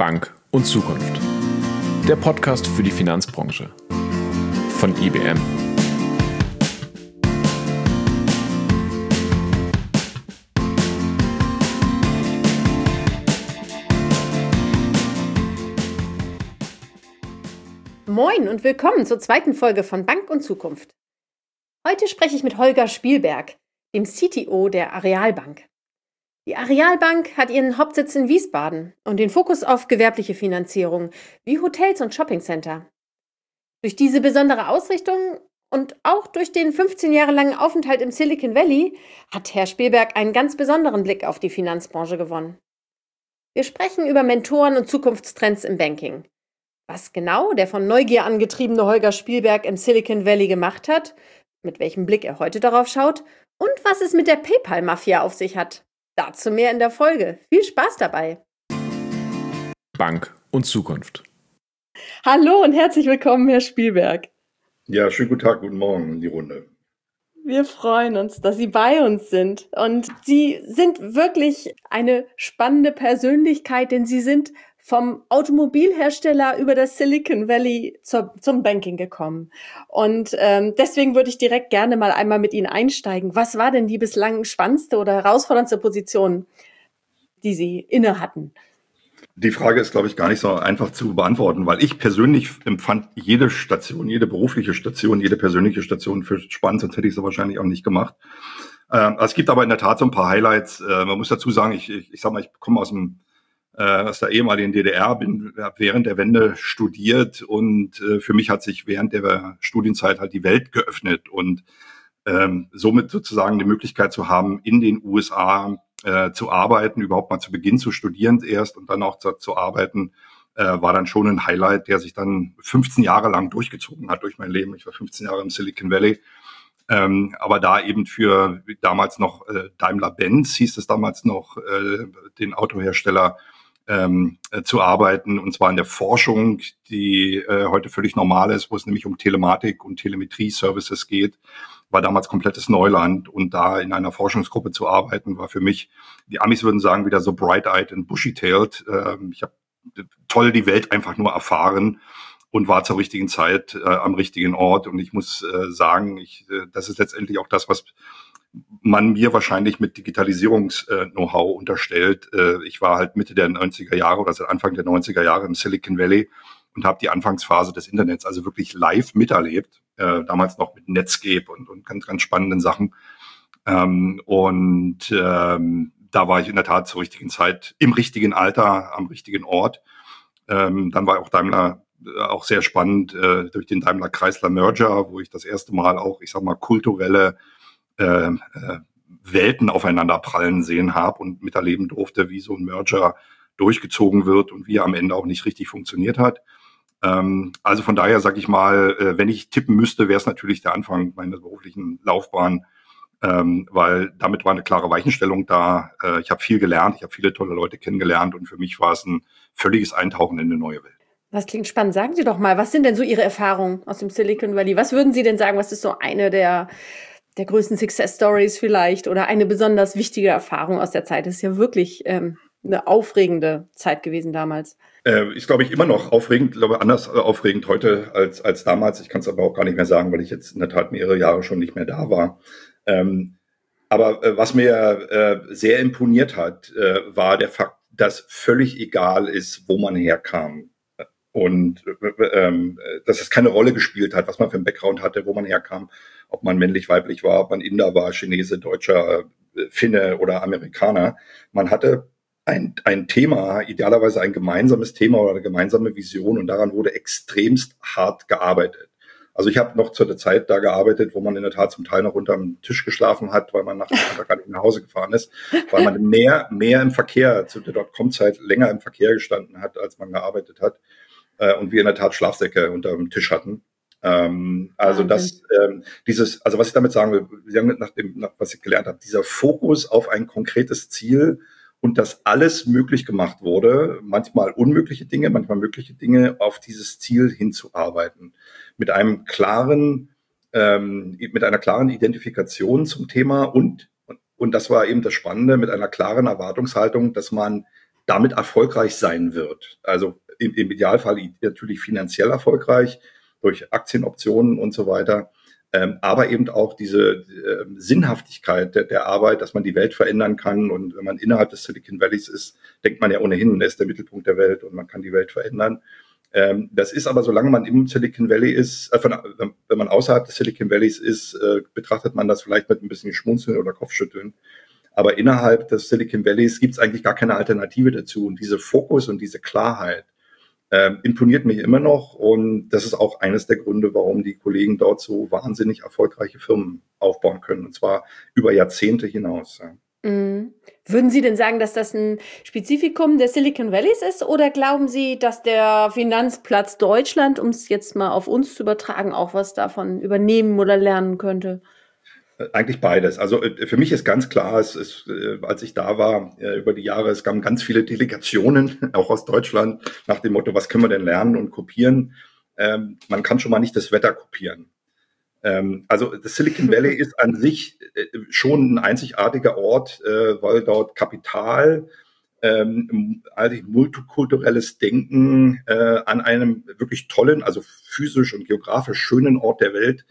Bank und Zukunft. Der Podcast für die Finanzbranche von IBM. Moin und willkommen zur zweiten Folge von Bank und Zukunft. Heute spreche ich mit Holger Spielberg, dem CTO der Arealbank. Die Arealbank hat ihren Hauptsitz in Wiesbaden und den Fokus auf gewerbliche Finanzierung wie Hotels und Shoppingcenter. Durch diese besondere Ausrichtung und auch durch den 15 Jahre langen Aufenthalt im Silicon Valley hat Herr Spielberg einen ganz besonderen Blick auf die Finanzbranche gewonnen. Wir sprechen über Mentoren und Zukunftstrends im Banking. Was genau der von Neugier angetriebene Holger Spielberg im Silicon Valley gemacht hat, mit welchem Blick er heute darauf schaut und was es mit der PayPal-Mafia auf sich hat. Dazu mehr in der Folge. Viel Spaß dabei! Bank und Zukunft. Hallo und herzlich willkommen, Herr Spielberg. Ja, schönen guten Tag, guten Morgen in die Runde. Wir freuen uns, dass Sie bei uns sind. Und Sie sind wirklich eine spannende Persönlichkeit, denn Sie sind vom Automobilhersteller über das Silicon Valley zum Banking gekommen. Und deswegen würde ich direkt gerne mal einmal mit Ihnen einsteigen. Was war denn die bislang spannendste oder herausforderndste Position, die Sie inne hatten? Die Frage ist, glaube ich, gar nicht so einfach zu beantworten, weil ich persönlich empfand jede Station, jede berufliche Station, jede persönliche Station für spannend, sonst hätte ich sie wahrscheinlich auch nicht gemacht. Es gibt aber in der Tat so ein paar Highlights. Man muss dazu sagen, ich sag mal, ich komme aus der ehemaligen DDR, habe während der Wende studiert und für mich hat sich während der Studienzeit halt die Welt geöffnet und somit sozusagen die Möglichkeit zu haben, in den USA zu arbeiten, überhaupt mal zu Beginn zu studieren erst und dann auch zu arbeiten, war dann schon ein Highlight, der sich dann 15 Jahre lang durchgezogen hat durch mein Leben. Ich war 15 Jahre im Silicon Valley. Aber da eben für damals noch Daimler-Benz, hieß es damals noch, den Autohersteller, zu arbeiten, und zwar in der Forschung, die heute völlig normal ist, wo es nämlich um Telematik und Telemetrie-Services geht, war damals komplettes Neuland, und da in einer Forschungsgruppe zu arbeiten, war für mich, die Amis würden sagen, wieder so bright-eyed and bushy-tailed. Ich habe toll die Welt einfach nur erfahren und war zur richtigen Zeit am richtigen Ort, und ich muss sagen, das ist letztendlich auch das, was man mir wahrscheinlich mit Digitalisierungs-Know-how unterstellt. Ich war halt Mitte der 90er Jahre oder seit Anfang der 90er Jahre im Silicon Valley und habe die Anfangsphase des Internets also wirklich live miterlebt. Damals noch mit Netscape und ganz, ganz spannenden Sachen. Da war ich in der Tat zur richtigen Zeit, im richtigen Alter, am richtigen Ort. Dann war auch Daimler auch sehr spannend durch den Daimler-Chrysler-Merger, wo ich das erste Mal auch, ich sag mal, kulturelle Welten aufeinander prallen sehen habe und miterleben durfte, wie so ein Merger durchgezogen wird und wie er am Ende auch nicht richtig funktioniert hat. Also von daher sage ich mal, wenn ich tippen müsste, wäre es natürlich der Anfang meiner beruflichen Laufbahn, weil damit war eine klare Weichenstellung da. Ich habe viel gelernt, ich habe viele tolle Leute kennengelernt, und für mich war es ein völliges Eintauchen in eine neue Welt. Das klingt spannend. Sagen Sie doch mal, was sind denn so Ihre Erfahrungen aus dem Silicon Valley? Was würden Sie denn sagen, was ist so eine der größten Success Stories vielleicht oder eine besonders wichtige Erfahrung aus der Zeit? Das ist ja wirklich eine aufregende Zeit gewesen damals. Ist, glaube ich, immer noch aufregend, glaube anders aufregend heute als damals. Ich kann es aber auch gar nicht mehr sagen, weil ich jetzt in der Tat mehrere Jahre schon nicht mehr da war. Aber was mir sehr imponiert hat, war der Fakt, dass völlig egal ist, wo man herkam. Und dass es keine Rolle gespielt hat, was man für einen Background hatte, wo man herkam, ob man männlich, weiblich war, ob man Inder war, Chinese, Deutscher, Finne oder Amerikaner. Man hatte ein Thema, idealerweise ein gemeinsames Thema oder eine gemeinsame Vision, und daran wurde extremst hart gearbeitet. Also ich habe noch zu der Zeit da gearbeitet, wo man in der Tat zum Teil noch unterm Tisch geschlafen hat, weil man nach gar nicht nach Hause gefahren ist, weil man mehr im Verkehr, zu der Dotcom-Zeit länger im Verkehr gestanden hat, als man gearbeitet hat. Und wir in der Tat Schlafsäcke unter dem Tisch hatten. Also was ich damit sagen will, was ich gelernt habe, dieser Fokus auf ein konkretes Ziel und dass alles möglich gemacht wurde, manchmal unmögliche Dinge, manchmal mögliche Dinge, auf dieses Ziel hinzuarbeiten. Mit einer klaren Identifikation zum Thema und das war eben das Spannende, mit einer klaren Erwartungshaltung, dass man damit erfolgreich sein wird. Also im Idealfall natürlich finanziell erfolgreich durch Aktienoptionen und so weiter. Aber eben auch diese Sinnhaftigkeit der Arbeit, dass man die Welt verändern kann. Und wenn man innerhalb des Silicon Valleys ist, denkt man ja ohnehin, er ist der Mittelpunkt der Welt und man kann die Welt verändern. Das ist aber, solange man im Silicon Valley ist, wenn man außerhalb des Silicon Valleys ist, betrachtet man das vielleicht mit ein bisschen Schmunzeln oder Kopfschütteln. Aber innerhalb des Silicon Valleys gibt es eigentlich gar keine Alternative dazu. Und diese Fokus und diese Klarheit imponiert mich immer noch. Und das ist auch eines der Gründe, warum die Kollegen dort so wahnsinnig erfolgreiche Firmen aufbauen können. Und zwar über Jahrzehnte hinaus. Ja. Mhm. Würden Sie denn sagen, dass das ein Spezifikum des Silicon Valleys ist? Oder glauben Sie, dass der Finanzplatz Deutschland, um es jetzt mal auf uns zu übertragen, auch was davon übernehmen oder lernen könnte? Eigentlich beides. Also für mich ist ganz klar, als ich da war, über die Jahre, es kamen ganz viele Delegationen, auch aus Deutschland, nach dem Motto, was können wir denn lernen und kopieren? Man kann schon mal nicht das Wetter kopieren. Also das Silicon Valley ist an sich schon ein einzigartiger Ort, weil dort Kapital, eigentlich multikulturelles Denken an einem wirklich tollen, also physisch und geografisch schönen Ort der Welt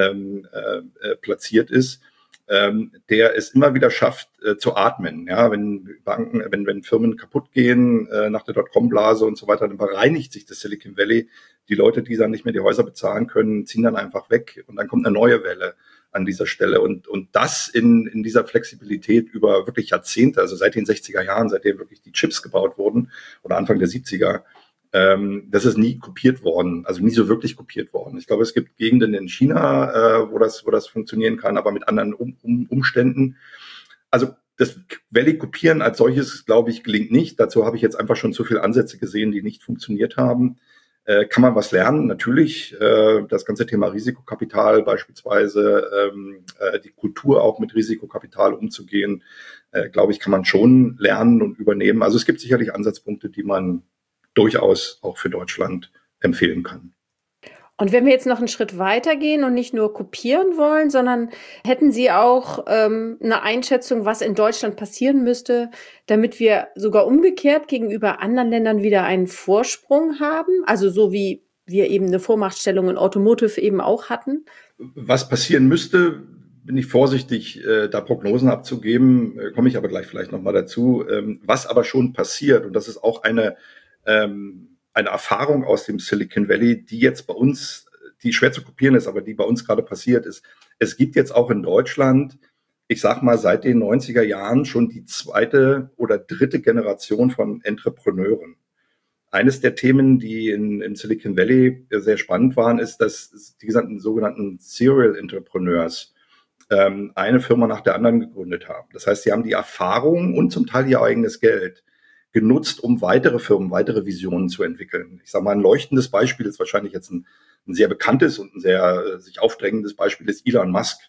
platziert ist, der es immer wieder schafft zu atmen. Ja, wenn Banken, wenn Firmen kaputt gehen nach der Dotcom-Blase und so weiter, dann bereinigt sich das Silicon Valley. Die Leute, die dann nicht mehr die Häuser bezahlen können, ziehen dann einfach weg und dann kommt eine neue Welle an dieser Stelle. Und das in dieser Flexibilität über wirklich Jahrzehnte, also seit den 60er Jahren, seitdem wirklich die Chips gebaut wurden oder Anfang der 70er, das ist nie kopiert worden, also nie so wirklich kopiert worden. Ich glaube, es gibt Gegenden in China, wo das funktionieren kann, aber mit anderen Umständen. Also das Valley kopieren als solches, glaube ich, gelingt nicht. Dazu habe ich jetzt einfach schon zu viele Ansätze gesehen, die nicht funktioniert haben. Kann man was lernen? Natürlich. Das ganze Thema Risikokapital beispielsweise, die Kultur auch mit Risikokapital umzugehen, glaube ich, kann man schon lernen und übernehmen. Also es gibt sicherlich Ansatzpunkte, die man durchaus auch für Deutschland empfehlen kann. Und wenn wir jetzt noch einen Schritt weitergehen und nicht nur kopieren wollen, sondern hätten Sie auch eine Einschätzung, was in Deutschland passieren müsste, damit wir sogar umgekehrt gegenüber anderen Ländern wieder einen Vorsprung haben? Also so wie wir eben eine Vormachtstellung in Automotive eben auch hatten. Was passieren müsste, bin ich vorsichtig, da Prognosen abzugeben, komme ich aber gleich vielleicht nochmal dazu. Was aber schon passiert, und das ist auch eine Erfahrung aus dem Silicon Valley, die jetzt bei uns, die schwer zu kopieren ist, aber die bei uns gerade passiert ist. Es gibt jetzt auch in Deutschland, ich sag mal, seit den 90er Jahren schon die zweite oder dritte Generation von Entrepreneuren. Eines der Themen, die im Silicon Valley sehr spannend waren, ist, dass die sogenannten Serial Entrepreneurs eine Firma nach der anderen gegründet haben. Das heißt, sie haben die Erfahrung und zum Teil ihr eigenes Geld genutzt, um weitere Firmen, weitere Visionen zu entwickeln. Ich sage mal, ein leuchtendes Beispiel ist wahrscheinlich jetzt ein sehr bekanntes und ein sehr sich aufdrängendes Beispiel ist Elon Musk,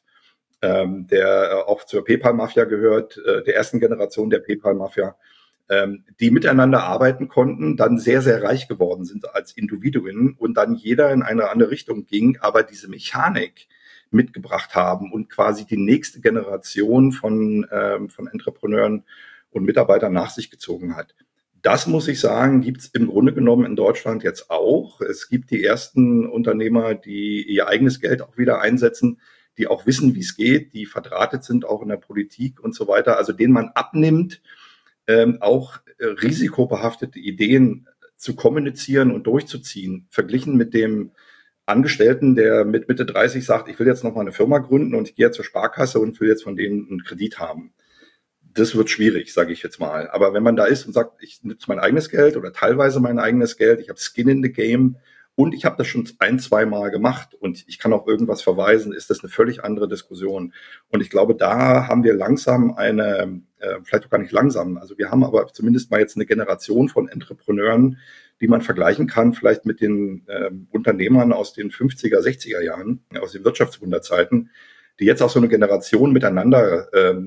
der auch zur PayPal-Mafia gehört, der ersten Generation der PayPal-Mafia, die miteinander arbeiten konnten, dann sehr, sehr reich geworden sind als Individuen und dann jeder in eine andere Richtung ging, aber diese Mechanik mitgebracht haben und quasi die nächste Generation von Entrepreneuren und Mitarbeitern nach sich gezogen hat. Das, muss ich sagen, gibt es im Grunde genommen in Deutschland jetzt auch. Es gibt die ersten Unternehmer, die ihr eigenes Geld auch wieder einsetzen, die auch wissen, wie es geht, die verdrahtet sind auch in der Politik und so weiter, also denen man abnimmt, auch risikobehaftete Ideen zu kommunizieren und durchzuziehen, verglichen mit dem Angestellten, der mit Mitte 30 sagt, ich will jetzt noch mal eine Firma gründen und ich gehe jetzt zur Sparkasse und will jetzt von denen einen Kredit haben. Das wird schwierig, sage ich jetzt mal. Aber wenn man da ist und sagt, ich nutze mein eigenes Geld oder teilweise mein eigenes Geld, ich habe Skin in the Game und ich habe das schon 1-2 Mal gemacht und ich kann auf irgendwas verweisen, ist das eine völlig andere Diskussion. Und ich glaube, da haben wir langsam vielleicht auch gar nicht langsam, also wir haben aber zumindest mal jetzt eine Generation von Entrepreneuren, die man vergleichen kann, vielleicht mit den Unternehmern aus den 50er, 60er Jahren, aus den Wirtschaftswunderzeiten, die jetzt auch so eine Generation miteinander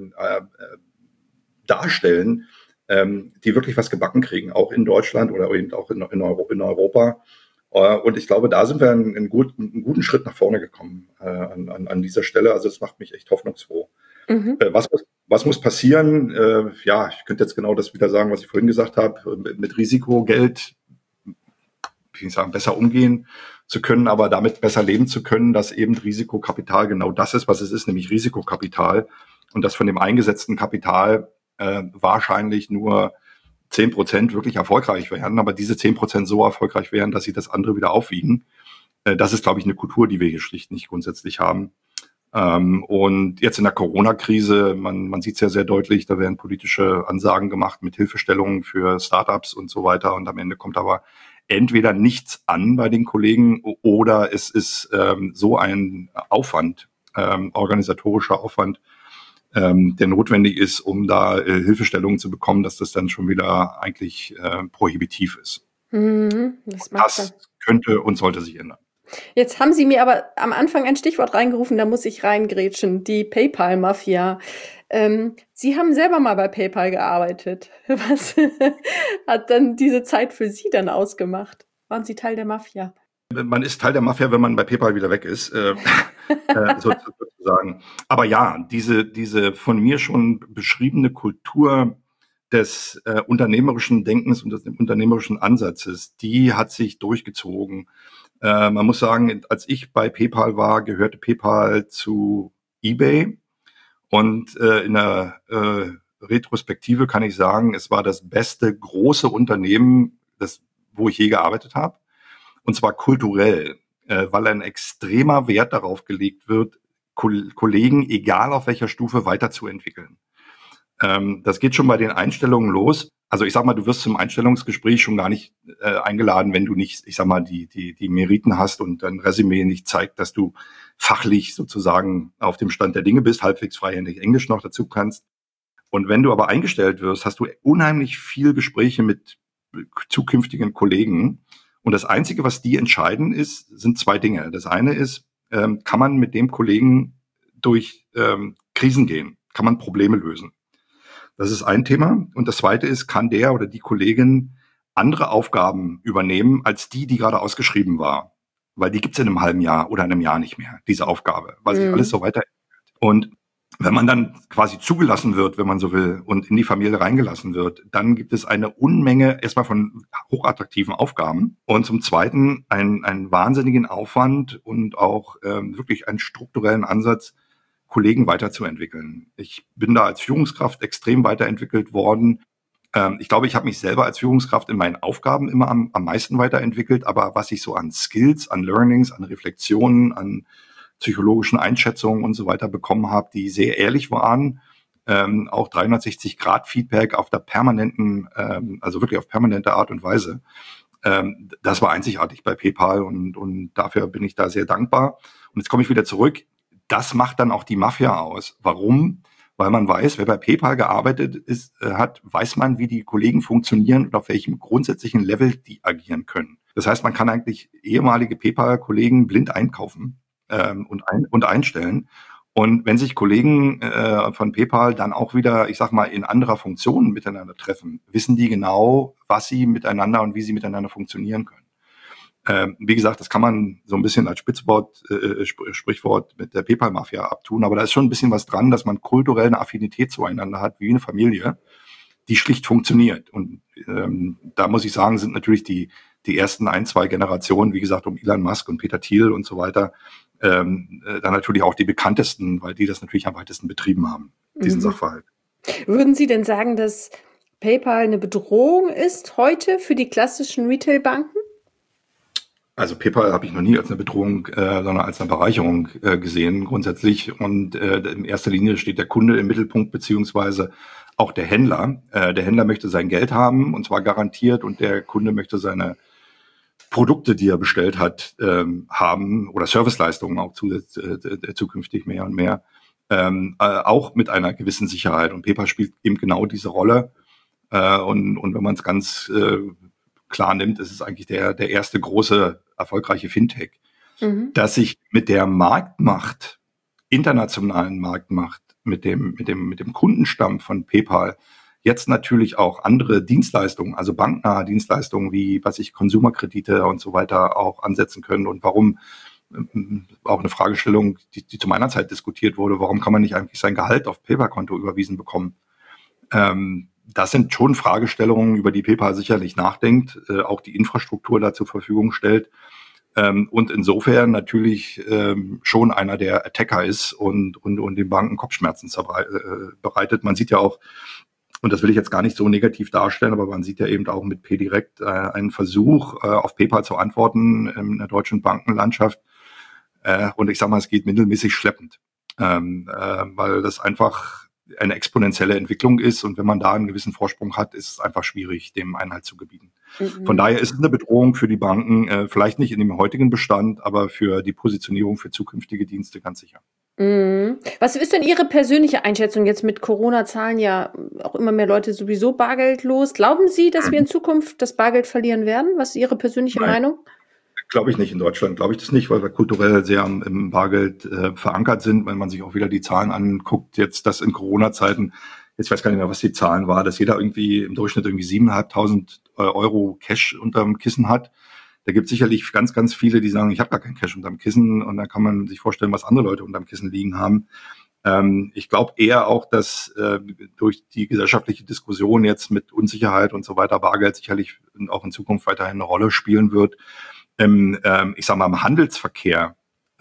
darstellen, die wirklich was gebacken kriegen, auch in Deutschland oder eben auch in Europa. Und ich glaube, da sind wir einen guten Schritt nach vorne gekommen an dieser Stelle. Also das macht mich echt hoffnungsfroh. Mhm. Was Was muss passieren? Ich könnte jetzt genau das wieder sagen, was ich vorhin gesagt habe, mit Risikogeld, wie ich sagen, besser umgehen zu können, aber damit besser leben zu können, dass eben Risikokapital genau das ist, was es ist, nämlich Risikokapital. Und dass von dem eingesetzten Kapital wahrscheinlich nur 10% wirklich erfolgreich werden, aber diese 10% so erfolgreich wären, dass sie das andere wieder aufwiegen. Das ist, glaube ich, eine Kultur, die wir hier schlicht nicht grundsätzlich haben. Und jetzt in der Corona-Krise, man sieht es ja sehr deutlich, da werden politische Ansagen gemacht mit Hilfestellungen für Startups und so weiter. Und am Ende kommt aber entweder nichts an bei den Kollegen oder es ist so ein Aufwand, organisatorischer Aufwand, der notwendig ist, um da Hilfestellungen zu bekommen, dass das dann schon wieder eigentlich prohibitiv ist. Das könnte und sollte sich ändern. Jetzt haben Sie mir aber am Anfang ein Stichwort reingerufen, da muss ich reingrätschen, die PayPal-Mafia. Sie haben selber mal bei PayPal gearbeitet. Was hat dann diese Zeit für Sie dann ausgemacht? Waren Sie Teil der Mafia? Man ist Teil der Mafia, wenn man bei PayPal wieder weg ist, sozusagen. Aber ja, diese von mir schon beschriebene Kultur des unternehmerischen Denkens und des unternehmerischen Ansatzes, die hat sich durchgezogen. Man muss sagen, als ich bei PayPal war, gehörte PayPal zu eBay. Und in der Retrospektive kann ich sagen, es war das beste große Unternehmen, wo ich je gearbeitet habe. Und zwar kulturell, weil ein extremer Wert darauf gelegt wird, Kollegen, egal auf welcher Stufe, weiterzuentwickeln. Das geht schon bei den Einstellungen los. Also ich sag mal, du wirst zum Einstellungsgespräch schon gar nicht eingeladen, wenn du nicht, ich sag mal, die Meriten hast und dein Resümee nicht zeigt, dass du fachlich sozusagen auf dem Stand der Dinge bist, halbwegs freihändig Englisch noch dazu kannst. Und wenn du aber eingestellt wirst, hast du unheimlich viel Gespräche mit zukünftigen Kollegen. Und das Einzige, was die entscheiden, sind zwei Dinge. Das eine ist, kann man mit dem Kollegen durch Krisen gehen? Kann man Probleme lösen? Das ist ein Thema. Und das zweite ist, kann der oder die Kollegin andere Aufgaben übernehmen, als die gerade ausgeschrieben war? Weil die gibt's in einem halben Jahr oder einem Jahr nicht mehr, diese Aufgabe, weil sich alles so weiterentwickelt. Und wenn man dann quasi zugelassen wird, wenn man so will, und in die Familie reingelassen wird, dann gibt es eine Unmenge erstmal von hochattraktiven Aufgaben und zum Zweiten einen wahnsinnigen Aufwand und auch wirklich einen strukturellen Ansatz, Kollegen weiterzuentwickeln. Ich bin da als Führungskraft extrem weiterentwickelt worden. Ich glaube, ich habe mich selber als Führungskraft in meinen Aufgaben immer am meisten weiterentwickelt, aber was ich so an Skills, an Learnings, an Reflexionen, an psychologischen Einschätzungen und so weiter bekommen habe, die sehr ehrlich waren, auch 360-Grad-Feedback auf der permanenten, also wirklich auf permanente Art und Weise. Das war einzigartig bei PayPal und dafür bin ich da sehr dankbar. Und jetzt komme ich wieder zurück. Das macht dann auch die Mafia aus. Warum? Weil man weiß, wer bei PayPal gearbeitet hat, weiß man, wie die Kollegen funktionieren und auf welchem grundsätzlichen Level die agieren können. Das heißt, man kann eigentlich ehemalige PayPal-Kollegen blind einkaufen und einstellen. Und wenn sich Kollegen von PayPal dann auch wieder, ich sag mal, in anderer Funktion miteinander treffen, wissen die genau, was sie miteinander und wie sie miteinander funktionieren können. Wie gesagt, das kann man so ein bisschen als Sprichwort mit der PayPal-Mafia abtun, aber da ist schon ein bisschen was dran, dass man kulturell eine Affinität zueinander hat, wie eine Familie, die schlicht funktioniert. Und da muss ich sagen, sind natürlich die ersten 1-2 Generationen, wie gesagt, um Elon Musk und Peter Thiel und so weiter, dann natürlich auch die bekanntesten, weil die das natürlich am weitesten betrieben haben, diesen Sachverhalt. Würden Sie denn sagen, dass PayPal eine Bedrohung ist heute für die klassischen Retail-Banken? Also PayPal habe ich noch nie als eine Bedrohung, sondern als eine Bereicherung gesehen grundsätzlich. Und in erster Linie steht der Kunde im Mittelpunkt, beziehungsweise auch der Händler. Der Händler möchte sein Geld haben, und zwar garantiert, und der Kunde möchte seine Produkte, die er bestellt hat, haben, oder Serviceleistungen auch zukünftig mehr und mehr, auch mit einer gewissen Sicherheit. Und PayPal spielt eben genau diese Rolle. Und wenn man es ganz klar nimmt, ist es eigentlich der erste große, erfolgreiche Fintech, dass sich mit der Marktmacht, internationalen Marktmacht, mit dem Kundenstamm von PayPal jetzt natürlich auch andere Dienstleistungen, also banknahe Dienstleistungen wie, Konsumerkredite und so weiter auch ansetzen können, und warum auch eine Fragestellung, die zu meiner Zeit diskutiert wurde. Warum kann man nicht eigentlich sein Gehalt auf PayPal-Konto überwiesen bekommen? Das sind schon Fragestellungen, über die PayPal sicherlich nachdenkt, auch die Infrastruktur da zur Verfügung stellt. Und insofern natürlich schon einer der Attacker ist und den Banken Kopfschmerzen bereitet. Man sieht ja auch, und das will ich jetzt gar nicht so negativ darstellen, aber man sieht ja eben auch mit PDirect einen Versuch, auf PayPal zu antworten in der deutschen Bankenlandschaft. Und ich sage mal, es geht mittelmäßig schleppend, weil das einfach eine exponentielle Entwicklung ist. Und wenn man da einen gewissen Vorsprung hat, ist es einfach schwierig, dem Einhalt zu gebieten. Von daher ist es eine Bedrohung für die Banken, vielleicht nicht in dem heutigen Bestand, aber für die Positionierung für zukünftige Dienste ganz sicher. Was ist denn Ihre persönliche Einschätzung jetzt mit Corona-Zahlen ja auch immer mehr Leute sowieso bargeldlos? Glauben Sie, dass wir in Zukunft das Bargeld verlieren werden? Was ist Ihre persönliche Meinung? Glaube ich nicht. In Deutschland glaube ich das nicht, weil wir kulturell sehr im Bargeld verankert sind. Wenn man sich auch wieder die Zahlen anguckt, jetzt das in Corona-Zeiten, jetzt weiß ich gar nicht mehr, was die Zahlen war, dass jeder irgendwie im Durchschnitt irgendwie 7.500 Euro Cash unterm Kissen hat. Da gibt es sicherlich ganz, ganz viele, die sagen, ich habe gar kein Cash unterm Kissen, und dann kann man sich vorstellen, was andere Leute unterm Kissen liegen haben. Ich glaube eher auch, dass durch die gesellschaftliche Diskussion jetzt mit Unsicherheit und so weiter Bargeld sicherlich auch in Zukunft weiterhin eine Rolle spielen wird. Ich sage mal, im Handelsverkehr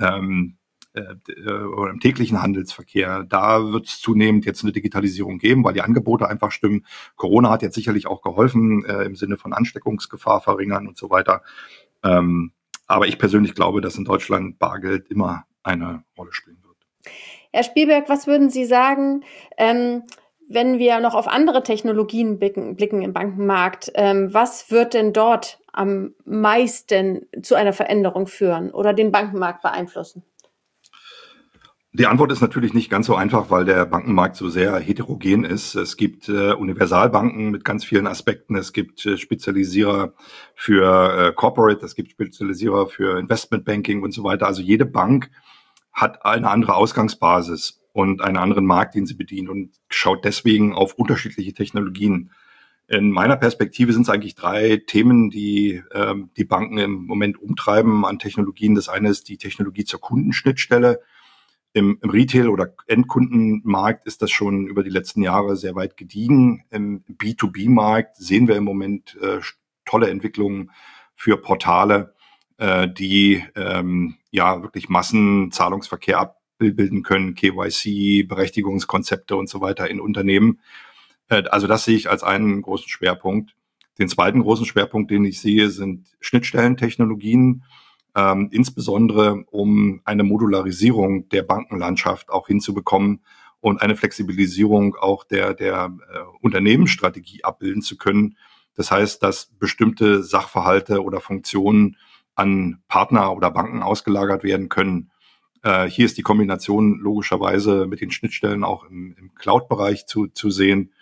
oder im täglichen Handelsverkehr, da wird es zunehmend jetzt eine Digitalisierung geben, weil die Angebote einfach stimmen. Corona hat jetzt sicherlich auch geholfen, im Sinne von Ansteckungsgefahr verringern und so weiter. Aber ich persönlich glaube, dass in Deutschland Bargeld immer eine Rolle spielen wird. Herr Spielberg, was würden Sie sagen, wenn wir noch auf andere Technologien blicken im Bankenmarkt? Was wird denn dort am meisten zu einer Veränderung führen oder den Bankenmarkt beeinflussen? Die Antwort ist natürlich nicht ganz so einfach, weil der Bankenmarkt so sehr heterogen ist. Es gibt Universalbanken mit ganz vielen Aspekten. Es gibt Spezialisierer für Corporate, es gibt Spezialisierer für Investmentbanking und so weiter. Also jede Bank hat eine andere Ausgangsbasis und einen anderen Markt, den sie bedient, und schaut deswegen auf unterschiedliche Technologien. In meiner Perspektive sind es eigentlich 3 Themen, die die Banken im Moment umtreiben an Technologien. Das eine ist die Technologie zur Kundenschnittstelle. Im Retail- oder Endkundenmarkt ist das schon über die letzten Jahre sehr weit gediegen. Im B2B-Markt sehen wir im Moment tolle Entwicklungen für Portale, die wirklich Massenzahlungsverkehr abbilden können, KYC, Berechtigungskonzepte und so weiter in Unternehmen. Also das sehe ich als einen großen Schwerpunkt. Den zweiten großen Schwerpunkt, den ich sehe, sind Schnittstellentechnologien, insbesondere um eine Modularisierung der Bankenlandschaft auch hinzubekommen und eine Flexibilisierung auch der Unternehmensstrategie abbilden zu können. Das heißt, dass bestimmte Sachverhalte oder Funktionen an Partner oder Banken ausgelagert werden können. Hier ist die Kombination logischerweise mit den Schnittstellen auch im Cloud-Bereich zu sehen.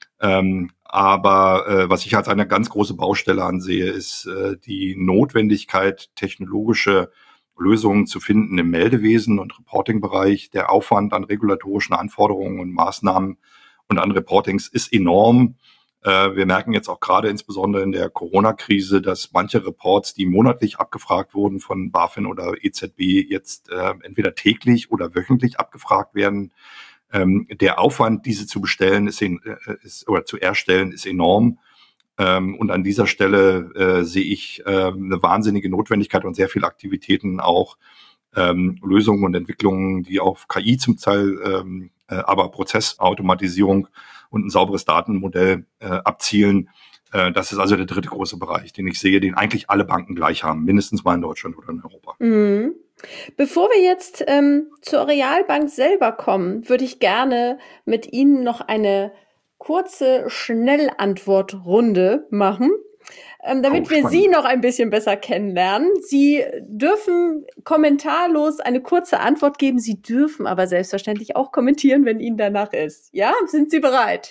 Aber was ich als eine ganz große Baustelle ansehe, ist die Notwendigkeit, technologische Lösungen zu finden im Meldewesen und Reporting-Bereich. Der Aufwand an regulatorischen Anforderungen und Maßnahmen und an Reportings ist enorm. Wir merken jetzt auch gerade insbesondere in der Corona-Krise, dass manche Reports, die monatlich abgefragt wurden von BaFin oder EZB, jetzt entweder täglich oder wöchentlich abgefragt werden. Der Aufwand, diese zu bestellen, zu erstellen, ist enorm. Und an dieser Stelle sehe ich eine wahnsinnige Notwendigkeit und sehr viele Aktivitäten auch, Lösungen und Entwicklungen, die auf KI zum Teil, aber Prozessautomatisierung und ein sauberes Datenmodell abzielen. Das ist also der dritte große Bereich, den ich sehe, den eigentlich alle Banken gleich haben, mindestens mal in Deutschland oder in Europa. Mhm. Bevor wir jetzt zur Realbank selber kommen, würde ich gerne mit Ihnen noch eine kurze Schnellantwortrunde machen, damit wir Sie noch ein bisschen besser kennenlernen. Sie dürfen kommentarlos eine kurze Antwort geben. Sie dürfen aber selbstverständlich auch kommentieren, wenn Ihnen danach ist. Ja, sind Sie bereit?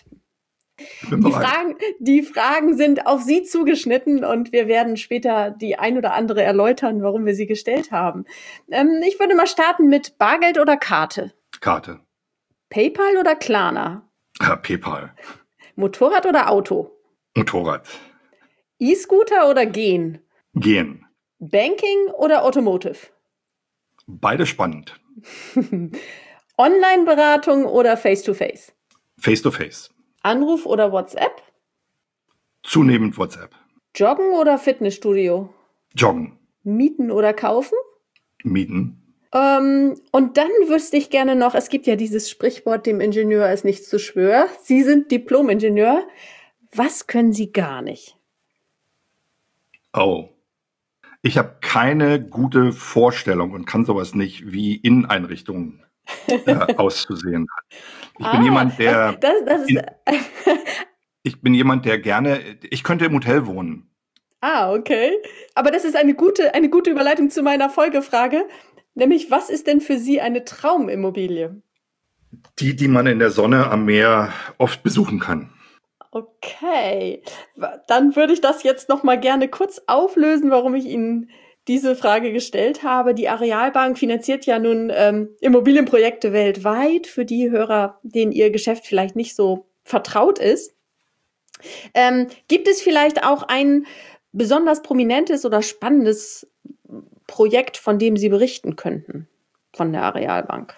Die Fragen sind auf Sie zugeschnitten und wir werden später die ein oder andere erläutern, warum wir sie gestellt haben. Ich würde mal starten mit Bargeld oder Karte? Karte. PayPal oder Klarna? PayPal. Motorrad oder Auto? Motorrad. E-Scooter oder Gehen? Gehen. Banking oder Automotive? Beide spannend. Online-Beratung oder Face-to-Face? Face-to-face. Anruf oder WhatsApp? Zunehmend WhatsApp. Joggen oder Fitnessstudio? Joggen. Mieten oder kaufen? Mieten. Und dann wüsste ich gerne noch, es gibt ja dieses Sprichwort, dem Ingenieur ist nichts zu schwör. Sie sind Diplom-Ingenieur. Was können Sie gar nicht? Oh. Ich habe keine gute Vorstellung und kann sowas nicht, wie Inneneinrichtungen auszusehen hat. Ich bin jemand, der ich bin jemand, der gerne, ich könnte im Hotel wohnen. Okay. Aber das ist eine gute Überleitung zu meiner Folgefrage. Nämlich, was ist denn für Sie eine Traumimmobilie? Die man in der Sonne am Meer oft besuchen kann. Okay. Dann würde ich das jetzt noch mal gerne kurz auflösen, warum ich Ihnen diese Frage gestellt habe. Die Arealbank finanziert ja nun Immobilienprojekte weltweit, für die Hörer, denen ihr Geschäft vielleicht nicht so vertraut ist. Gibt es vielleicht auch ein besonders prominentes oder spannendes Projekt, von dem Sie berichten könnten, von der Arealbank?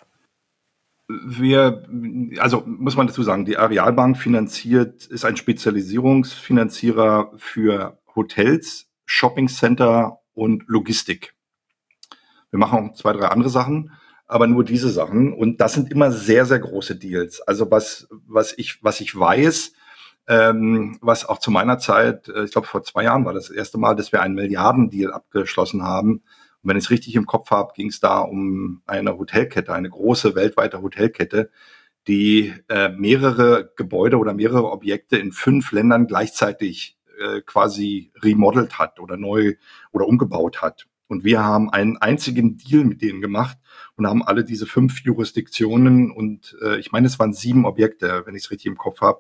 Also muss man dazu sagen, die Arealbank ist ein Spezialisierungsfinanzierer für Hotels, Shoppingcenter und Logistik. Wir machen auch 2, 3 andere Sachen, aber nur diese Sachen. Und das sind immer sehr, sehr große Deals. Also was ich weiß, was auch zu meiner Zeit, ich glaube vor 2 Jahren war das erste Mal, dass wir einen Milliardendeal abgeschlossen haben. Und wenn ich es richtig im Kopf habe, ging es da um eine Hotelkette, eine große weltweite Hotelkette, die mehrere Gebäude oder mehrere Objekte in 5 Ländern gleichzeitig quasi remodelt hat oder neu oder umgebaut hat. Und wir haben einen einzigen Deal mit denen gemacht und haben alle diese 5 Jurisdiktionen und ich meine, es waren 7 Objekte, wenn ich es richtig im Kopf habe,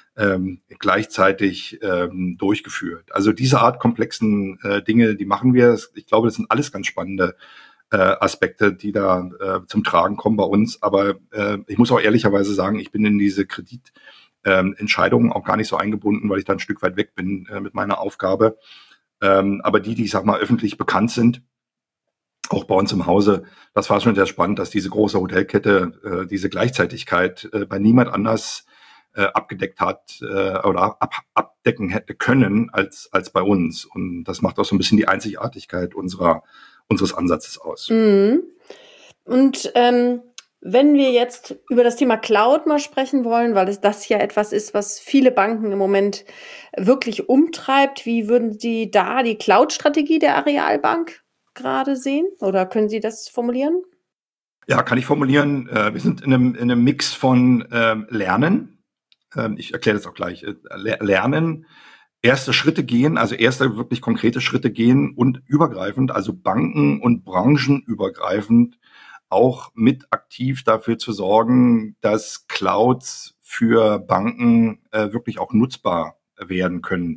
gleichzeitig durchgeführt. Also diese Art komplexen Dinge, die machen wir. Ich glaube, das sind alles ganz spannende Aspekte, die da zum Tragen kommen bei uns. Aber ich muss auch ehrlicherweise sagen, ich bin in diese Kreditentscheidungen auch gar nicht so eingebunden, weil ich da ein Stück weit weg bin mit meiner Aufgabe. Aber die, ich sag mal, öffentlich bekannt sind, auch bei uns im Hause, das war schon sehr spannend, dass diese große Hotelkette diese Gleichzeitigkeit bei niemand anders abgedeckt hat oder abdecken hätte können als bei uns. Und das macht auch so ein bisschen die Einzigartigkeit unseres Ansatzes aus. Mhm. Und wenn wir jetzt über das Thema Cloud mal sprechen wollen, weil das ja etwas ist, was viele Banken im Moment wirklich umtreibt, wie würden Sie da die Cloud-Strategie der Arealbank gerade sehen? Oder können Sie das formulieren? Ja, kann ich formulieren. Wir sind in einem Mix von Lernen. Ich erkläre das auch gleich. Lernen, erste Schritte gehen, also erste wirklich konkrete Schritte gehen und übergreifend, also banken- und branchenübergreifend auch mit aktiv dafür zu sorgen, dass Clouds für Banken wirklich auch nutzbar werden können.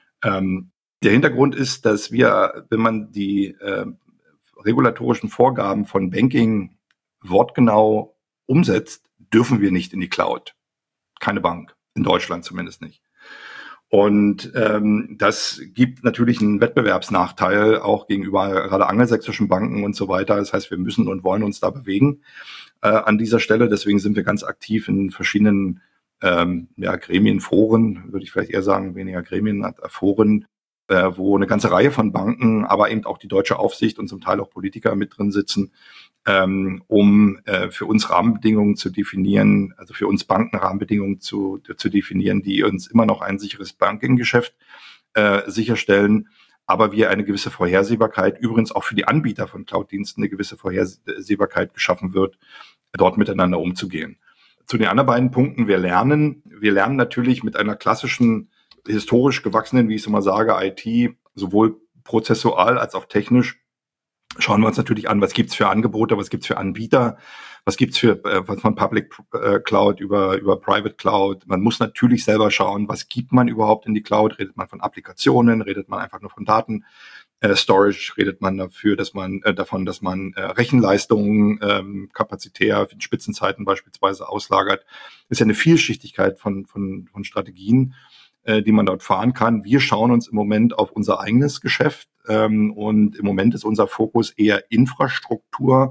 Der Hintergrund ist, dass wir, wenn man die regulatorischen Vorgaben von Banking wortgenau umsetzt, dürfen wir nicht in die Cloud. Keine Bank, in Deutschland zumindest nicht. Und das gibt natürlich einen Wettbewerbsnachteil auch gegenüber gerade angelsächsischen Banken und so weiter. Das heißt, wir müssen und wollen uns da bewegen an dieser Stelle. Deswegen sind wir ganz aktiv in verschiedenen Gremien, Foren, würde ich vielleicht eher sagen, weniger Gremien, Foren, wo eine ganze Reihe von Banken, aber eben auch die deutsche Aufsicht und zum Teil auch Politiker mit drin sitzen, um für uns Rahmenbedingungen zu definieren, also für uns Banken Rahmenbedingungen zu definieren, die uns immer noch ein sicheres Banking-Geschäft sicherstellen, aber wir eine gewisse Vorhersehbarkeit, übrigens auch für die Anbieter von Cloud-Diensten eine gewisse Vorhersehbarkeit geschaffen wird, dort miteinander umzugehen. Zu den anderen beiden Punkten, wir lernen natürlich mit einer klassischen, historisch gewachsenen, wie ich es immer sage, IT, sowohl prozessual als auch technisch, schauen wir uns natürlich an, was gibt's für Angebote, was gibt's für Anbieter, was gibt's für von Public Cloud über Private Cloud. Man muss natürlich selber schauen, was gibt man überhaupt in die Cloud. Redet man von Applikationen, redet man einfach nur von Daten, Storage, redet man davon, dass man Rechenleistungen kapazitär in Spitzenzeiten beispielsweise auslagert. Das ist ja eine Vielschichtigkeit von Strategien, die man dort fahren kann. Wir schauen uns im Moment auf unser eigenes Geschäft und im Moment ist unser Fokus eher Infrastruktur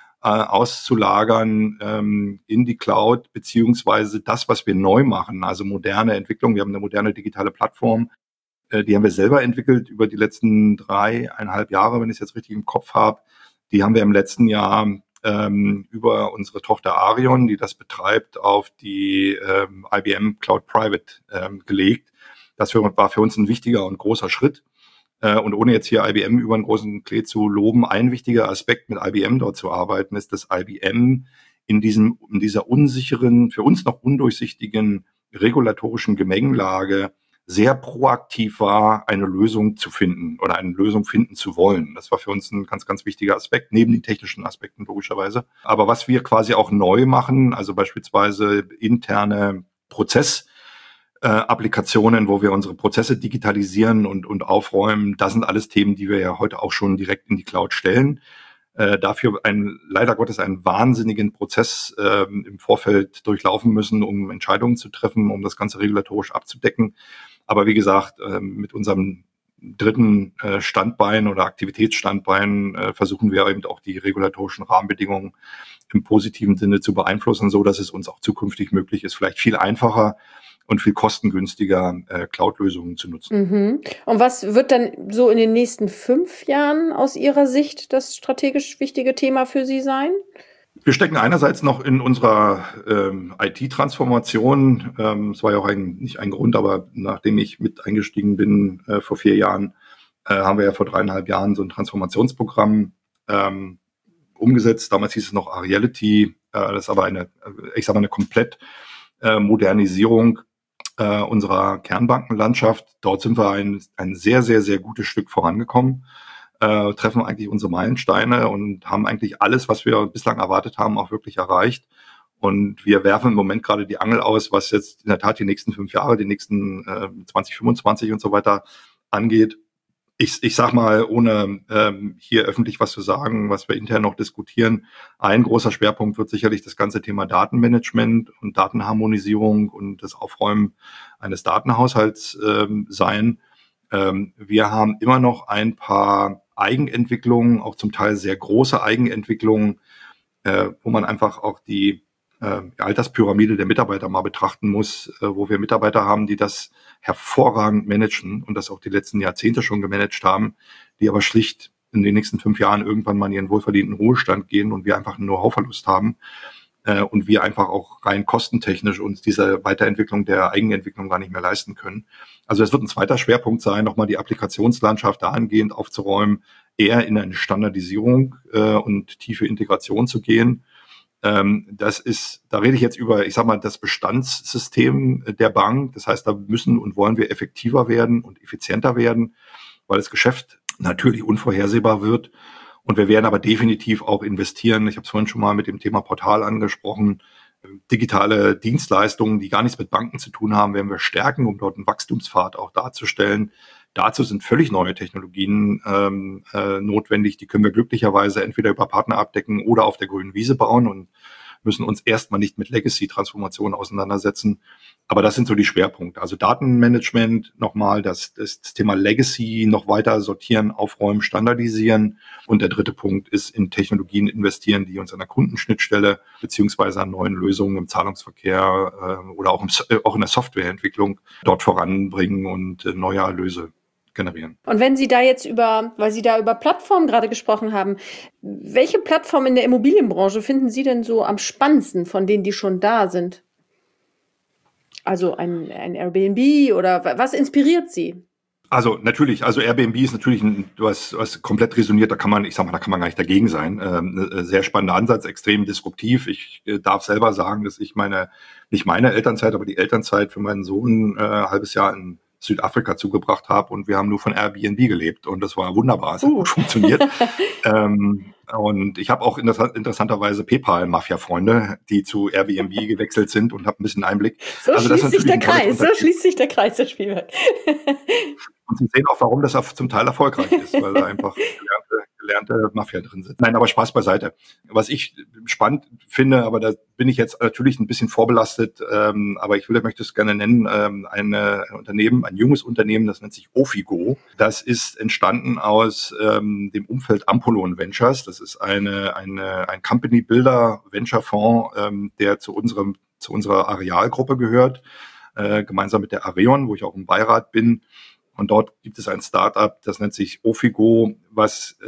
auszulagern in die Cloud, beziehungsweise das, was wir neu machen, also moderne Entwicklung. Wir haben eine moderne digitale Plattform, die haben wir selber entwickelt über die letzten 3,5 Jahre, wenn ich es jetzt richtig im Kopf habe. Die haben wir im letzten Jahr über unsere Tochter Arion, die das betreibt, auf die IBM Cloud Private gelegt. Das war für uns ein wichtiger und großer Schritt. Und ohne jetzt hier IBM über einen großen Klee zu loben, ein wichtiger Aspekt mit IBM dort zu arbeiten, ist, dass IBM in dieser unsicheren, für uns noch undurchsichtigen regulatorischen Gemengelage sehr proaktiv war, eine Lösung zu finden oder eine Lösung finden zu wollen. Das war für uns ein ganz, ganz wichtiger Aspekt, neben den technischen Aspekten logischerweise. Aber was wir quasi auch neu machen, also beispielsweise interne Applikationen, wo wir unsere Prozesse digitalisieren und aufräumen, das sind alles Themen, die wir ja heute auch schon direkt in die Cloud stellen. Dafür leider Gottes einen wahnsinnigen Prozess im Vorfeld durchlaufen müssen, um Entscheidungen zu treffen, um das Ganze regulatorisch abzudecken. Aber wie gesagt, mit unserem dritten Standbein oder Aktivitätsstandbein versuchen wir eben auch die regulatorischen Rahmenbedingungen im positiven Sinne zu beeinflussen, so dass es uns auch zukünftig möglich ist, vielleicht viel einfacher und viel kostengünstiger Cloud-Lösungen zu nutzen. Mhm. Und was wird dann so in den nächsten 5 Jahren aus Ihrer Sicht das strategisch wichtige Thema für Sie sein? Wir stecken einerseits noch in unserer IT-Transformation. Es war ja auch nicht ein Grund, aber nachdem ich mit eingestiegen bin vor 4 Jahren, haben wir ja vor 3,5 Jahren so ein Transformationsprogramm umgesetzt. Damals hieß es noch Ariality. Das ist aber eine komplett Modernisierung unserer Kernbankenlandschaft. Dort sind wir ein sehr, sehr, sehr gutes Stück vorangekommen. Treffen eigentlich unsere Meilensteine und haben eigentlich alles, was wir bislang erwartet haben, auch wirklich erreicht. Und wir werfen im Moment gerade die Angel aus, was jetzt in der Tat die nächsten 5 Jahre, die nächsten 2025 und so weiter angeht. Ich sag mal, ohne hier öffentlich was zu sagen, was wir intern noch diskutieren, ein großer Schwerpunkt wird sicherlich das ganze Thema Datenmanagement und Datenharmonisierung und das Aufräumen eines Datenhaushalts sein. Wir haben immer noch ein paar Eigenentwicklungen, auch zum Teil sehr große Eigenentwicklungen, wo man einfach auch die Alterspyramide der Mitarbeiter mal betrachten muss, wo wir Mitarbeiter haben, die das hervorragend managen und das auch die letzten Jahrzehnte schon gemanagt haben, die aber schlicht in den nächsten 5 Jahren irgendwann mal in ihren wohlverdienten Ruhestand gehen und wir einfach einen Know-how-Verlust haben und wir einfach auch rein kostentechnisch uns diese Weiterentwicklung der Eigenentwicklung gar nicht mehr leisten können. Also es wird ein zweiter Schwerpunkt sein, nochmal die Applikationslandschaft dahingehend aufzuräumen, eher in eine Standardisierung und tiefe Integration zu gehen. Da rede ich jetzt über, ich sag mal, das Bestandssystem der Bank. Das heißt, da müssen und wollen wir effektiver werden und effizienter werden, weil das Geschäft natürlich unvorhersehbar wird. Und wir werden aber definitiv auch investieren. Ich habe es vorhin schon mal mit dem Thema Portal angesprochen. Digitale Dienstleistungen, die gar nichts mit Banken zu tun haben, werden wir stärken, um dort einen Wachstumspfad auch darzustellen. Dazu sind völlig neue Technologien notwendig. Die können wir glücklicherweise entweder über Partner abdecken oder auf der grünen Wiese bauen und müssen uns erstmal nicht mit Legacy-Transformationen auseinandersetzen. Aber das sind so die Schwerpunkte. Also Datenmanagement, nochmal das Thema Legacy noch weiter sortieren, aufräumen, standardisieren. Und der dritte Punkt ist in Technologien investieren, die uns an der Kundenschnittstelle beziehungsweise an neuen Lösungen im Zahlungsverkehr oder auch in der Softwareentwicklung dort voranbringen und neue Erlöse generieren. Und wenn Sie da jetzt weil Sie da über Plattformen gerade gesprochen haben, welche Plattform in der Immobilienbranche finden Sie denn so am spannendsten von denen, die schon da sind? Also ein Airbnb oder was inspiriert Sie? Also natürlich, Airbnb ist natürlich was komplett resoniert, da kann man gar nicht dagegen sein. Sehr spannender Ansatz, extrem disruptiv. Ich darf selber sagen, dass ich nicht meine Elternzeit, aber die Elternzeit für meinen Sohn ein halbes Jahr in Südafrika zugebracht habe und wir haben nur von Airbnb gelebt und das war wunderbar, es hat gut funktioniert. Und ich habe auch interessanterweise PayPal-Mafia-Freunde, die zu Airbnb gewechselt sind und habe ein bisschen Einblick. So schließt sich der Kreis, Herr Spielberg. Und Sie sehen auch, warum das zum Teil erfolgreich ist, weil da einfach gelernte Mafia drin sitzt. Nein, aber Spaß beiseite. Was ich spannend finde, aber da bin ich jetzt natürlich ein bisschen vorbelastet, aber möchte es gerne nennen, ein junges Unternehmen, das nennt sich Ofigo. Das ist entstanden aus dem Umfeld Ampolon Ventures. Das ist ein Company Builder Venture Fonds, der zu unserer Arealgruppe gehört, gemeinsam mit der Areon, wo ich auch im Beirat bin. Und dort gibt es ein Startup, das nennt sich Ofigo, was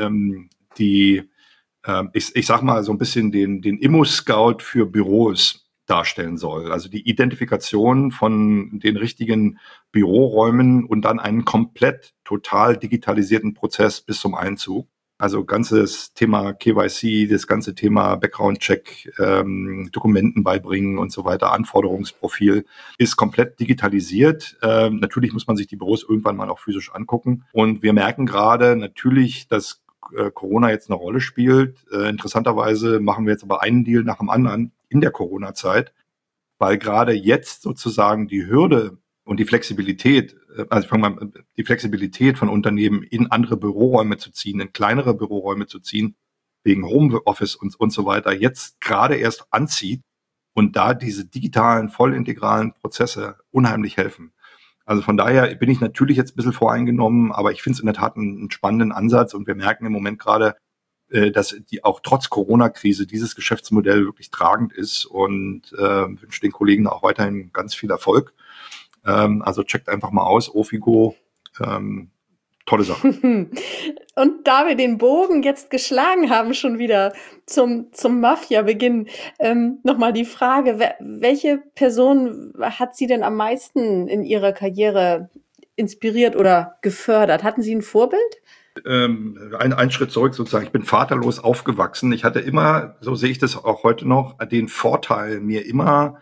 ich sag mal so ein bisschen den Immo-Scout für Büros darstellen soll. Also die Identifikation von den richtigen Büroräumen und dann einen komplett total digitalisierten Prozess bis zum Einzug. Also ganzes Thema KYC, das ganze Thema Background-Check, Dokumenten beibringen und so weiter, Anforderungsprofil ist komplett digitalisiert. Natürlich muss man sich die Büros irgendwann mal auch physisch angucken. Und wir merken gerade natürlich, dass Corona jetzt eine Rolle spielt. Interessanterweise machen wir jetzt aber einen Deal nach dem anderen in der Corona-Zeit, weil gerade jetzt sozusagen die Hürde und die Flexibilität, die Flexibilität von Unternehmen in andere Büroräume zu ziehen, in kleinere Büroräume zu ziehen, wegen Homeoffice und so weiter, jetzt gerade erst anzieht und da diese digitalen, vollintegralen Prozesse unheimlich helfen. Also von daher bin ich natürlich jetzt ein bisschen voreingenommen, aber ich finde es in der Tat einen spannenden Ansatz und wir merken im Moment gerade, dass auch trotz Corona-Krise dieses Geschäftsmodell wirklich tragend ist und wünsche den Kollegen auch weiterhin ganz viel Erfolg. Also checkt einfach mal aus, Ofigo, tolle Sache. Und da wir den Bogen jetzt geschlagen haben, schon wieder zum Mafia-Beginn, nochmal die Frage, welche Person hat Sie denn am meisten in Ihrer Karriere inspiriert oder gefördert? Hatten Sie ein Vorbild? Ein Schritt zurück sozusagen. Ich bin vaterlos aufgewachsen. Ich hatte immer, so sehe ich das auch heute noch, den Vorteil, mir immer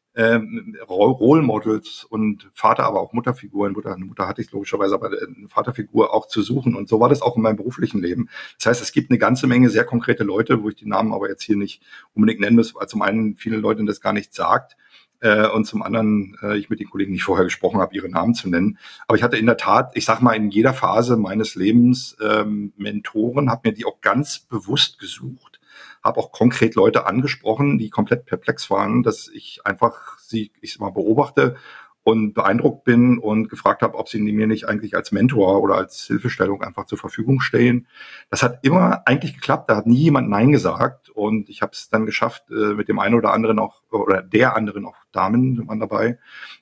Role Models und Vater, aber auch Mutterfiguren, eine Mutter hatte ich logischerweise, aber eine Vaterfigur auch zu suchen. Und so war das auch in meinem beruflichen Leben. Das heißt, es gibt eine ganze Menge sehr konkrete Leute, wo ich die Namen aber jetzt hier nicht unbedingt nennen muss, weil zum einen vielen Leuten das gar nicht sagt und zum anderen ich mit den Kollegen nicht vorher gesprochen habe, ihre Namen zu nennen. Aber ich hatte in der Tat, ich sag mal, in jeder Phase meines Lebens Mentoren, habe mir die auch ganz bewusst gesucht. Habe auch konkret Leute angesprochen, die komplett perplex waren, dass ich einfach ich mal beobachte und beeindruckt bin und gefragt habe, ob sie mir nicht eigentlich als Mentor oder als Hilfestellung einfach zur Verfügung stehen. Das hat immer eigentlich geklappt, da hat nie jemand Nein gesagt und ich habe es dann geschafft, mit dem einen oder anderen auch, oder der anderen auch Damen waren dabei,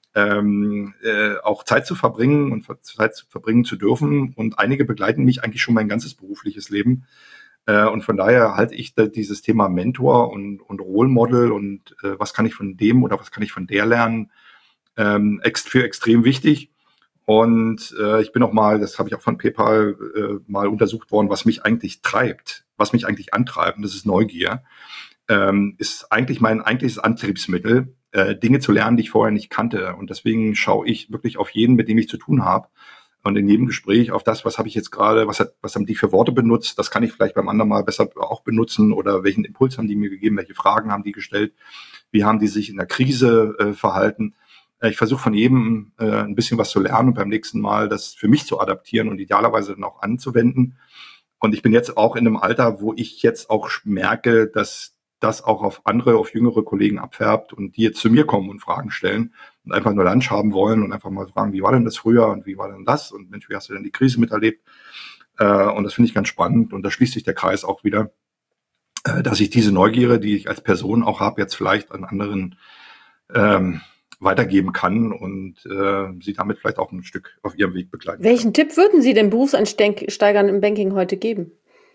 auch Zeit zu verbringen und Zeit zu verbringen zu dürfen und einige begleiten mich eigentlich schon mein ganzes berufliches Leben. Und von daher halte ich dieses Thema Mentor und Role Model und was kann ich von dem oder was kann ich von der lernen, für extrem wichtig. Und ich bin auch mal, das habe ich auch von PayPal mal untersucht worden, was mich eigentlich treibt, was mich eigentlich antreibt, und das ist Neugier, ist eigentlich mein eigentliches Antriebsmittel, Dinge zu lernen, die ich vorher nicht kannte. Und deswegen schaue ich wirklich auf jeden, mit dem ich zu tun habe. Und in jedem Gespräch auf das, was habe ich jetzt gerade, was haben die für Worte benutzt, das kann ich vielleicht beim anderen Mal besser auch benutzen oder welchen Impuls haben die mir gegeben, welche Fragen haben die gestellt, wie haben die sich in der Krise verhalten. Ich versuche von jedem ein bisschen was zu lernen und beim nächsten Mal das für mich zu adaptieren und idealerweise dann auch anzuwenden. Und ich bin jetzt auch in einem Alter, wo ich jetzt auch merke, dass das auch auf jüngere Kollegen abfärbt und die jetzt zu mir kommen und Fragen stellen und einfach nur Lunch haben wollen und einfach mal fragen, wie war denn das früher und wie war denn das und Mensch, wie hast du denn die Krise miterlebt? Und das finde ich ganz spannend und da schließt sich der Kreis auch wieder, dass ich diese Neugierde, die ich als Person auch habe, jetzt vielleicht an anderen weitergeben kann und sie damit vielleicht auch ein Stück auf ihrem Weg begleiten Welchen Tipp würden Sie den Berufseinsteigern im Banking heute geben?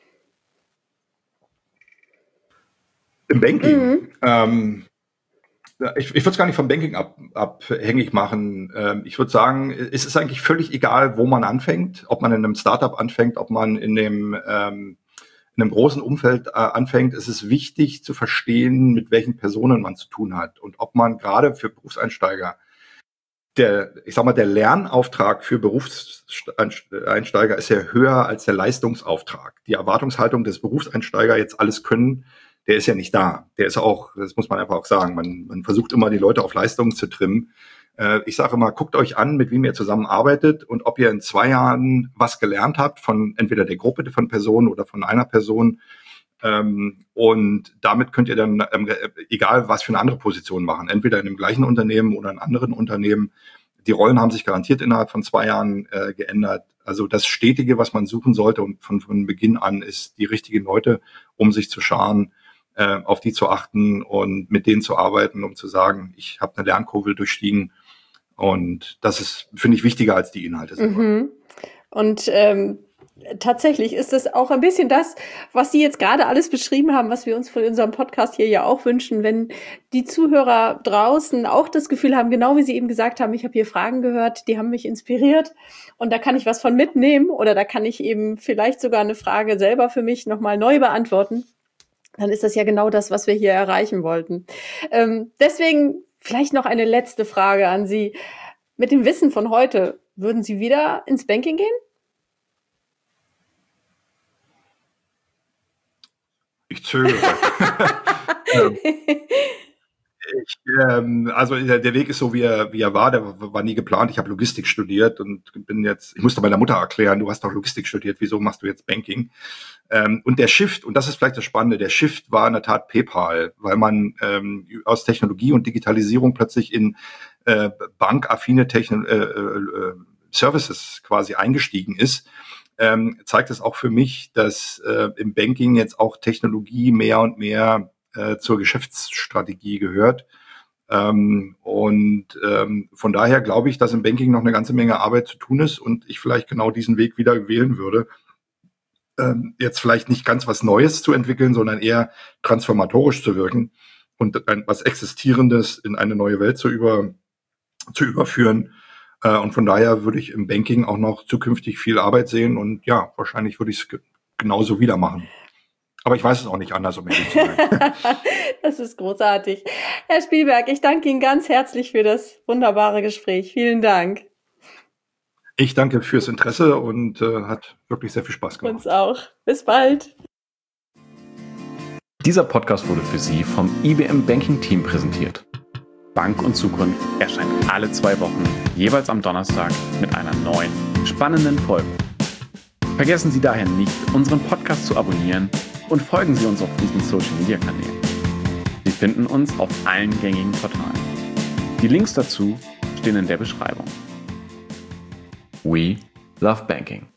Im Banking? Ich würde es gar nicht vom Banking abhängig machen. Ich würde sagen, es ist eigentlich völlig egal, wo man anfängt, ob man in einem Startup anfängt, ob man in einem großen Umfeld anfängt. Es ist wichtig zu verstehen, mit welchen Personen man zu tun hat und ob man gerade für Berufseinsteiger der Lernauftrag für Berufseinsteiger ist ja höher als der Leistungsauftrag. Die Erwartungshaltung des Berufseinsteiger, jetzt alles können, der ist ja nicht da. Der ist auch, das muss man einfach auch sagen, man versucht immer, die Leute auf Leistungen zu trimmen. Ich sage immer, guckt euch an, mit wem ihr zusammenarbeitet und ob ihr in 2 Jahren was gelernt habt von entweder der Gruppe von Personen oder von einer Person. Und damit könnt ihr dann, egal was für eine andere Position machen, entweder in dem gleichen Unternehmen oder in anderen Unternehmen. Die Rollen haben sich garantiert innerhalb von 2 Jahren geändert. Also das Stetige, was man suchen sollte und von Beginn an, ist die richtigen Leute, um sich zu scharen, auf die zu achten und mit denen zu arbeiten, um zu sagen, ich habe eine Lernkurve durchstiegen. Und das ist, finde ich, wichtiger als die Inhalte selber. Mhm. Und tatsächlich ist es auch ein bisschen das, was Sie jetzt gerade alles beschrieben haben, was wir uns von unserem Podcast hier ja auch wünschen, wenn die Zuhörer draußen auch das Gefühl haben, genau wie Sie eben gesagt haben, ich habe hier Fragen gehört, die haben mich inspiriert und da kann ich was von mitnehmen oder da kann ich eben vielleicht sogar eine Frage selber für mich nochmal neu beantworten, dann ist das ja genau das, was wir hier erreichen wollten. Deswegen vielleicht noch eine letzte Frage an Sie. Mit dem Wissen von heute, würden Sie wieder ins Banking gehen? Ich zögere. Also der Weg ist so, wie er war. Der war nie geplant. Ich habe Logistik studiert und ich musste meiner Mutter erklären, du hast doch Logistik studiert, wieso machst du jetzt Banking? Und der Shift, und das ist vielleicht das Spannende, der Shift war in der Tat PayPal, weil man aus Technologie und Digitalisierung plötzlich in bankaffine Services quasi eingestiegen ist. Zeigt es auch für mich, dass im Banking jetzt auch Technologie mehr und mehr zur Geschäftsstrategie gehört. Von daher glaube ich, dass im Banking noch eine ganze Menge Arbeit zu tun ist und ich vielleicht genau diesen Weg wieder wählen würde. Jetzt vielleicht nicht ganz was Neues zu entwickeln, sondern eher transformatorisch zu wirken und was Existierendes in eine neue Welt zu überführen. Und von daher würde ich im Banking auch noch zukünftig viel Arbeit sehen und ja, wahrscheinlich würde ich es genauso wieder machen. Aber ich weiß es auch nicht anders, um ehrlich zu sein. Das ist großartig. Herr Spielberg, ich danke Ihnen ganz herzlich für das wunderbare Gespräch. Vielen Dank. Ich danke fürs Interesse und hat wirklich sehr viel Spaß gemacht. Uns auch. Bis bald. Dieser Podcast wurde für Sie vom IBM Banking Team präsentiert. Bank und Zukunft erscheint alle 2 Wochen, jeweils am Donnerstag mit einer neuen, spannenden Folge. Vergessen Sie daher nicht, unseren Podcast zu abonnieren und folgen Sie uns auf diesen Social-Media-Kanälen. Sie finden uns auf allen gängigen Portalen. Die Links dazu stehen in der Beschreibung. We love banking.